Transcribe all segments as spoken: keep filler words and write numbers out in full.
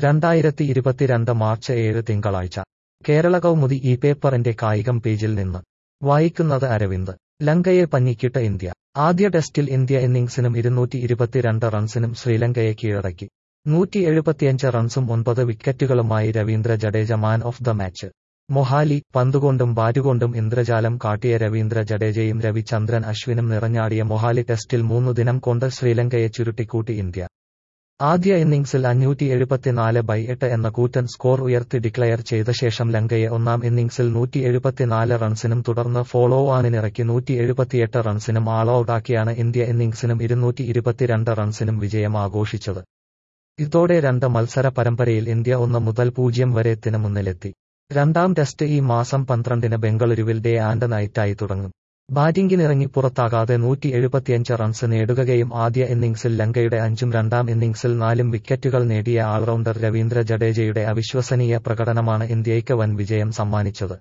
രണ്ടായിരത്തി ഇരുപത്തിരണ്ട് മാർച്ച് ഏഴ് തിങ്കളാഴ്ച കേരള കൗമുദി ഈ പേപ്പറിന്റെ കായികം പേജിൽ നിന്ന് വായിക്കുന്നത് അരവിന്ദ്. ലങ്കയെ പഞ്ഞിക്കിട്ട് ഇന്ത്യ. ആദ്യ ടെസ്റ്റിൽ ഇന്ത്യ ഇന്നിംഗ്സിനും ഇരുന്നൂറ്റി ഇരുപത്തിരണ്ട് റൺസിനും ശ്രീലങ്കയെ കീഴടക്കി. നൂറ്റി എഴുപത്തിയഞ്ച് റൺസും ഒൻപത് വിക്കറ്റുകളുമായി Ravindra Jadeja man of the match. Mohali, പന്തുകൊണ്ടും ബാറ്റുകൊണ്ടും ഇന്ദ്രജാലം കാട്ടിയ രവീന്ദ്ര ജഡേജയും രവിചന്ദ്രൻ അശ്വിനും നിറഞ്ഞാടിയ മൊഹാലി ടെസ്റ്റിൽ മൂന്നു ദിനം കൊണ്ട് ശ്രീലങ്കയെ ചുരുട്ടിക്കൂട്ടി ഇന്ത്യ. ആദ്യ ഇന്നിംഗ്സിൽ അഞ്ഞൂറ്റി എഴുപത്തിനാല് ബൈ എട്ട് എന്ന കൂറ്റൻ സ്കോർ ഉയർത്തി ഡിക്ലയർ ചെയ്ത ശേഷം ലങ്കയെ ഒന്നാം ഇന്നിംഗ്സിൽ നൂറ്റി എഴുപത്തിനാല് റൺസിനും തുടർന്ന് ഫോളോ ഓണിനിറക്കി നൂറ്റി എഴുപത്തിയെട്ട് റൺസിനും ആൾ ഔട്ടാക്കിയാണ് ഇന്ത്യ ഇന്നിംഗ്സിനും ഇരുന്നൂറ്റി ഇരുപത്തിരണ്ട് റൺസിനും വിജയം ആഘോഷിച്ചത്. ഇതോടെ രണ്ട് മത്സര പരമ്പരയിൽ ഇന്ത്യ ഒന്ന് മുതൽ പൂജ്യം വരെ ത്തിന് മുന്നിലെത്തി. രണ്ടാം ടെസ്റ്റ് ഈ മാസം പന്ത്രണ്ടിന് ബംഗളൂരുവിൽ ഡേ ആൻഡ് നൈറ്റായി തുടങ്ങും. ബാറ്റിംഗിനിറങ്ങി പുറത്താകാതെ നൂറ്റി എഴുപത്തിയഞ്ച് റൺസ് നേടുകയും ആദ്യ ഇന്നിംഗ്സിൽ ലങ്കയുടെ അഞ്ചും രണ്ടാം ഇന്നിംഗ്സിൽ നാലും വിക്കറ്റുകൾ നേടിയ ആൾറൗണ്ടർ രവീന്ദ്ര ജഡേജയുടെ അവിശ്വസനീയ പ്രകടനമാണ് ഇന്ത്യയ്ക്ക് വൻ വിജയം സമ്മാനിച്ചത്.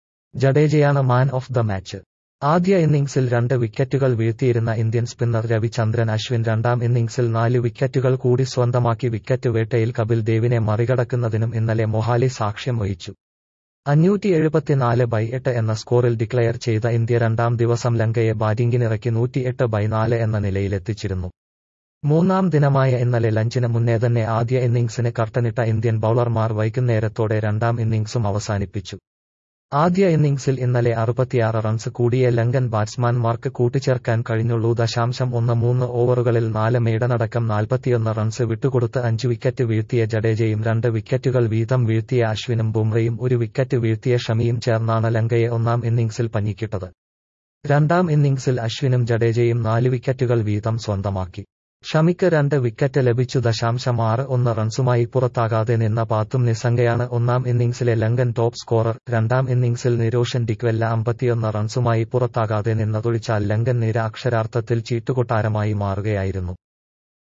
ജഡേജയാണ് മാൻ ഓഫ് ദ മാച്ച്. ആദ്യ ഇന്നിംഗ്സിൽ രണ്ട് വിക്കറ്റുകൾ വീഴ്ത്തിയിരുന്ന ഇന്ത്യൻ സ്പിന്നർ രവിചന്ദ്രൻ അശ്വിൻ രണ്ടാം ഇന്നിംഗ്സിൽ നാല് വിക്കറ്റുകൾ കൂടി സ്വന്തമാക്കി വിക്കറ്റ് വേട്ടയിൽ കപിൽ ദേവിനെ മറികടക്കുന്നതിനും ഇന്നലെ മൊഹാലി സാക്ഷ്യം വഹിച്ചു. അഞ്ഞൂറ്റി എഴുപത്തിനാല് ബൈ എട്ട് എന്ന സ്കോറിൽ ഡിക്ലയർ ചെയ്ത ഇന്ത്യ രണ്ടാം ദിവസം ലങ്കയെ ബാറ്റിംഗിനിറക്കി നൂറ്റിയെട്ട് ബൈ നാല് എന്ന നിലയിലെത്തിച്ചിരുന്നു. മൂന്നാം ദിനമായ ഇന്നലെ ലഞ്ചിന് മുന്നേ തന്നെ ആദ്യ ഇന്നിംഗ്സിന് കർട്ടനിട്ട ഇന്ത്യൻ ബൌളർമാർ വൈകുന്നേരത്തോടെ രണ്ടാം ഇന്നിംഗ്സും അവസാനിപ്പിച്ചു. ആദ്യ ഇന്നിംഗ്സിൽ ഇന്നലെ അറുപത്തിയാറ് റൺസ് കൂടിയ ലങ്കൻ ബാറ്റ്സ്മാൻമാർക്ക് കൂട്ടിച്ചേർക്കാൻ കഴിഞ്ഞുള്ളൂ. ദശാംശം ഒന്ന് മൂന്ന് ഓവറുകളിൽ നാല് മെയ്ഡനടക്കം നാൽപ്പത്തിയൊന്ന് റൺസ് വിട്ടുകൊടുത്ത് അഞ്ച് വിക്കറ്റ് വീഴ്ത്തിയ ജഡേജയും രണ്ട് വിക്കറ്റുകൾ വീതം വീഴ്ത്തിയ അശ്വിനും ബുംറയും ഒരു വിക്കറ്റ് വീഴ്ത്തിയ ഷമിയും ചേർന്നാണ് ലങ്കയെ ഒന്നാം ഇന്നിംഗ്സിൽ പഞ്ഞിക്കിട്ടത്. രണ്ടാം ഇന്നിംഗ്സിൽ അശ്വിനും ജഡേജയും നാല് വിക്കറ്റുകൾ വീതം സ്വന്തമാക്കി. ഷമിക്ക് രണ്ട് വിക്കറ്റ് ലഭിച്ചു. ദശാംശം ആറ് ഒന്ന് റൺസുമായി പുറത്താകാതെ നിന്ന പാത്തും നിസംഗയാണ് ഒന്നാം ഇന്നിംഗ്സിലെ ലങ്കൻ ടോപ്പ് സ്കോറർ. രണ്ടാം ഇന്നിംഗ്സിൽ നിരോഷൻ ഡിക്വെല്ല അമ്പത്തിയൊന്ന് റൺസുമായി പുറത്താകാതെ നിന്നതൊഴിച്ചാൽ ലങ്കൻ നിര അക്ഷരാർത്ഥത്തിൽ ചീട്ടുകൊട്ടാരമായി മാറുകയായിരുന്നു.